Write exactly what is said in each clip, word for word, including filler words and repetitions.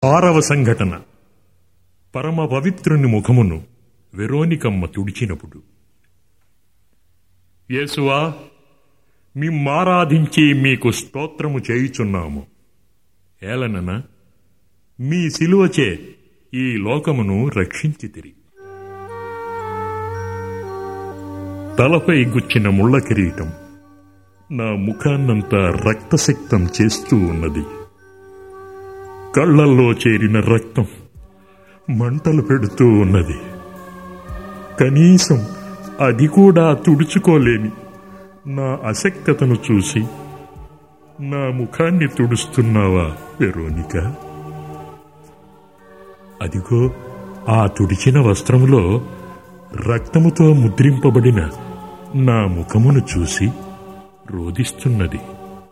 ఆరవ సంఘటన. పరమ పవిత్రుని ముఖమును వెరోనికమ్మ తుడిచినప్పుడు. యేసువా, మిమ్మారాధించి మీకు స్తోత్రము చేయుచున్నాము. ఏలనన మీ సిలువచే ఈ లోకమును రక్షించితిరి. తలపై గుచ్చిన ముళ్ళ కిరీటం నా ముఖాన్నంతా రక్తసిక్తం చేస్తూ ఉన్నది. కళ్లల్లో చేరిన రక్తం మంటలు పెడుతూ ఉన్నది. కనీసం అది కూడా తుడుచుకోలేని నా అశక్తతను చూసి నా ముఖాన్ని తుడుస్తున్నావా వెరోనిక? అదిగో ఆ తుడిచిన వస్త్రములో రక్తముతో ముద్రింపబడిన నా ముఖమును చూసి రోదిస్తున్నది.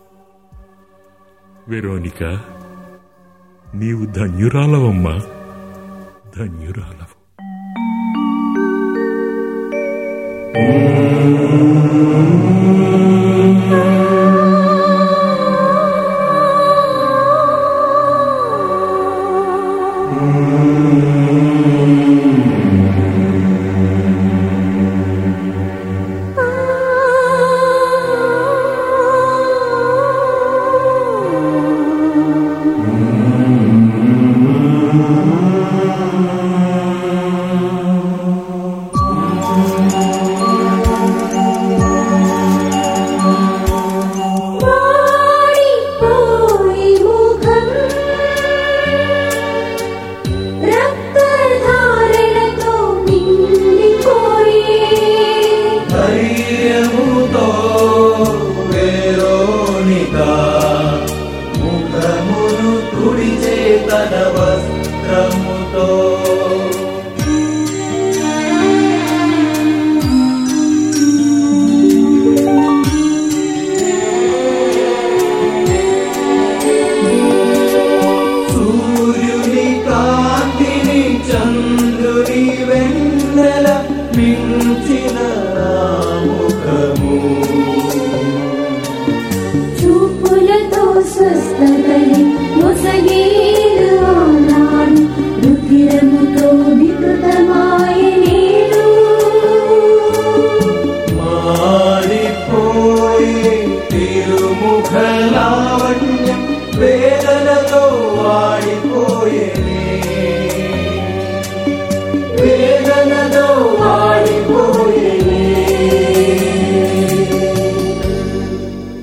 వెరోనిక, నీవు ధన్యురాలవమ్మా, ధన్యురాలవు. చూపులతో స్వస్థతని మొసగేరు ఆనాడు, రుధిరముతో వికృతమాయనేడు. మారిపోయే తిరుముఖ లావణ్యం వేదనతో వాడిపోయేనే.